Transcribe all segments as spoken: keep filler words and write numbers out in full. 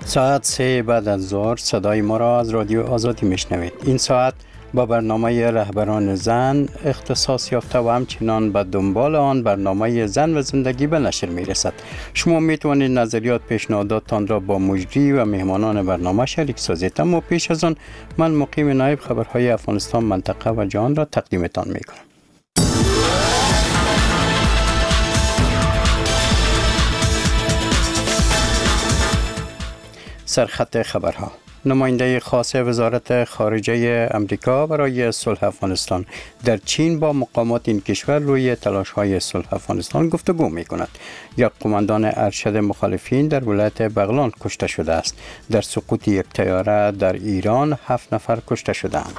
ساعت سه بعد از ظهر صدای ما را از رادیو آزادی میشنوید. این ساعت با برنامه رهبران زن اختصاص یافته و همچنان به دنبال آن برنامه زن و زندگی به نشر میرسد. شما میتوانید نظریات پیشنهاداتتان را با مجری و مهمانان برنامه شریک سازید. اما پیش از آن من مقیم نایب خبرهای افغانستان، منطقه و جهان را تقدیمتان میکنم. سرخط خبرها. نماینده خاص وزارت خارجه امریکا برای صلح افغانستان در چین با مقامات این کشور روی تلاش‌های صلح افغانستان گفتگو می‌کند. یک قماندان ارشد مخالفین در ولایت بغلان کشته شده است. در سقوط یک طیاره در ایران هفت نفر کشته شدند.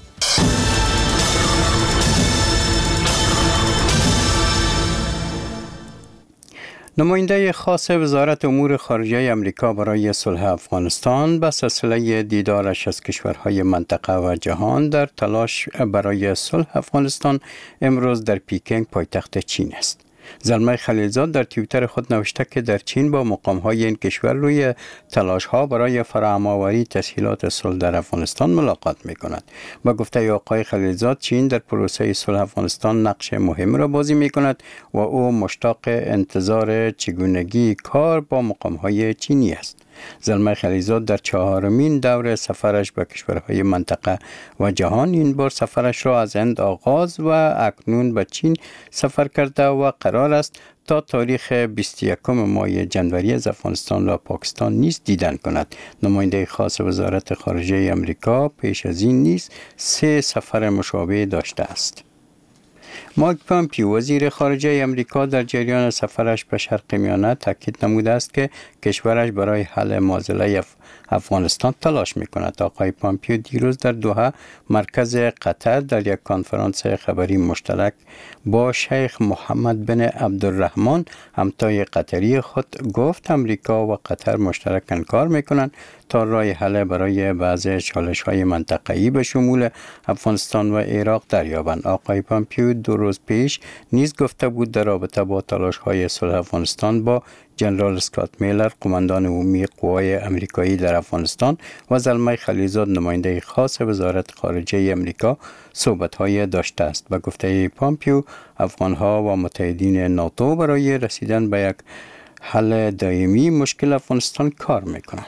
نماینده خاص وزارت امور خارجه امریکا برای صلح افغانستان به سلسله دیدارش از کشورهای منطقه و جهان در تلاش برای صلح افغانستان امروز در پیکنگ پایتخت چین است. زلمه خلیلزاد در توییتر خود نوشته که در چین با مقام‌های این کشور روی تلاش‌ها برای فراهم‌آوری تسهیلات صلح در افغانستان ملاقات می‌کند. با گفته آقای خلیلزاد، چین در پروسه صلح افغانستان نقش مهم را بازی می‌کند و او مشتاق انتظار چگونگی کار با مقام‌های چینی است. زلمه خلیلزاد در چهارمین دور سفرش به کشورهای منطقه و جهان این بار سفرش را از هند آغاز و اکنون به چین سفر کرده و قرار است تا تاریخ بیست و یکم ماه جنوری از افغانستان و پاکستان نیز دیدن کند. نماینده خاص وزارت خارجه امریکا پیش از این نیز سه سفر مشابه داشته است. مایک پامپیو وزیر خارجه امریکا در جریان سفرش به شرق میانه تاکید نموده است که کشورش برای حل معضله اف... افغانستان تلاش می‌کند. آقای پامپیو دیروز در دوحه مرکز قطر در یک کنفرانس خبری مشترک با شیخ محمد بن عبدالرحمن همتای قطری خود گفت امریکا و قطر مشترکاً کار می‌کنند تا راه حل برای بعضی چالش‌های منطقه‌ای به شمول افغانستان و عراق دریابند. آقای پامپیو دو روز پیش نیز گفته بود در رابطه با تلاش‌های صلح افغانستان با جنرال اسکات میلر قماندان عمومی قوای امریکایی در افغانستان و زلمه خلیلزاد نماینده خاص وزارت خارجه امریکا صحبت‌های داشته است. به گفته پامپیو، افغان‌ها و متحدین ناتو برای رسیدن به یک حل دائمی مشکل افغانستان کار می‌کنند.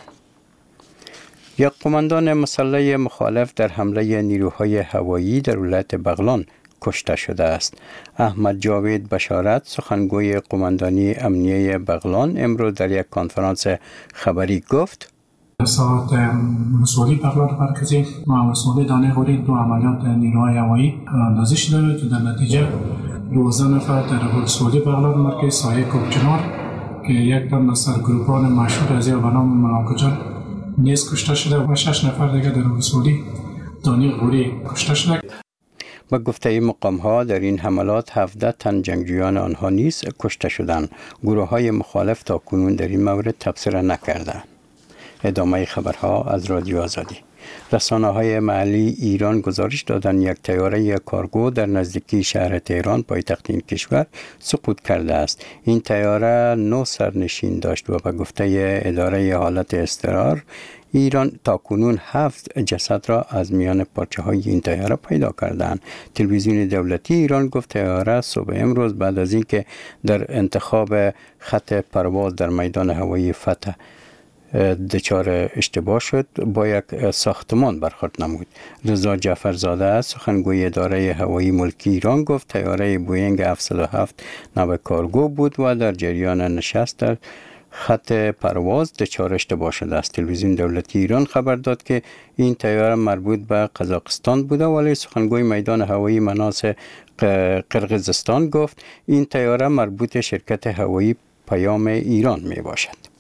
یک قماندان مسلح مخالف در حمله نیروهای هوایی در ولایت بغلان کشته شده است. احمد جاوید بشارت، سخنگوی قماندانی امنیه بغلان، امروز در یک کنفرانس خبری گفت: ساعت مسئولی بغلان مرکزی و مسئولی دانه غوری دو عملیات نیروهای هوایی اندازی شده که در نتیجه دوازده نفر در مسئولی بغلان مرکزی سایه کوبچنار که یک تن از سرگروپان مشهور از به نام ملاکجان نیز کشته شده و شش نفر دیگر در مسئولی دانه غوری کشته شده. با گفته مقام ها در این حملات هفده تن جنگجویان آنها نیز کشته شدند. گروه های مخالف تا کنون در این مورد تبصره نکردند. ادامه خبرها از رادیو آزادی. رسانه های محلی ایران گزارش دادند یک طیاره کارگو در نزدیکی شهر تهران پایتخت این کشور سقوط کرده است. این طیاره نه سرنشین داشت و به گفته اداره حالت اضطرار ایران تا کنون هفت جسد را از میان پارچه های این طیاره پیدا کردند. تلویزیون دولتی ایران گفت طیاره صبح امروز بعد از اینکه در انتخاب خط پرواز در میدان هوایی فتح دچار اشتباه شد با یک ساختمان برخورد نمود. رضا جعفرزاده سخنگوی اداره هوایی ملکی ایران گفت طیاره بوینگ هفتصد و هفت نو کارگو بود و در جریان نشست در خط پرواز دچار اشتباه شده است. تلویزیون دولتی ایران خبر داد که این طیاره مربوط به قزاقستان بوده، ولی سخنگوی میدان هوایی مناس قرقیزستان گفت این طیاره مربوط شرکت هوایی پیام ایران می باشد.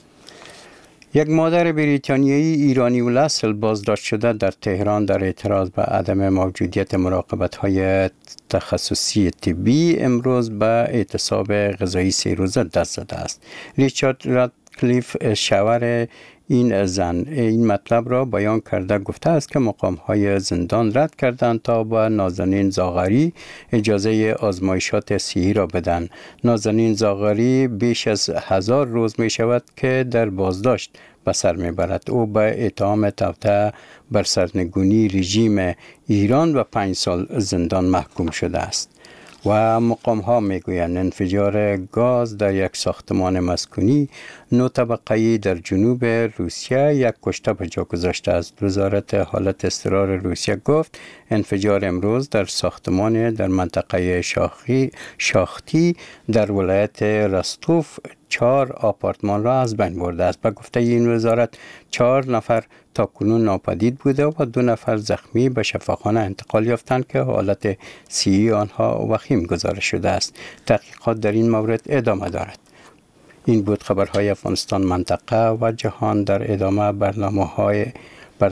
یک مادر بریتانیایی ایرانی الاصل بازداشت شده در تهران در اعتراض به عدم موجودیت مراقبت‌های تخصصی طبی امروز به اعتصاب غذایی سه روزه دست زده است. ریچارد رادکلیف شاور این زن این مطلب را بیان کرده گفته است که مقام‌های زندان رد کردند تا به نازنین زاغری اجازه آزمایشات صحی را بدن. نازنین زاغری بیش از هزار روز می شود که در بازداشت به سر میبرد. او به اتهام توطئه بر سرنگونی رژیم ایران و پنج سال زندان محکوم شده است. و مقام ها میگویند انفجار گاز در یک ساختمان مسکونی نو طبقه‌ای در جنوب روسیه یک کشته به جا گذاشته است. وزارت حالت اضطرار روسیه گفت انفجار امروز در ساختمان در منطقه شاخی شاختی در ولایت رستوف چهار آپارتمان را از بین برده است. به گفته این وزارت چهار نفر تا کنون ناپدید بوده و دو نفر زخمی به شفاخانه انتقال یافتند که حالت صحی آنها وخیم گزارش شده است. تحقیقات در این مورد ادامه دارد. این بود خبرهای افغانستان منطقه و جهان. در ادامه برنامه‌های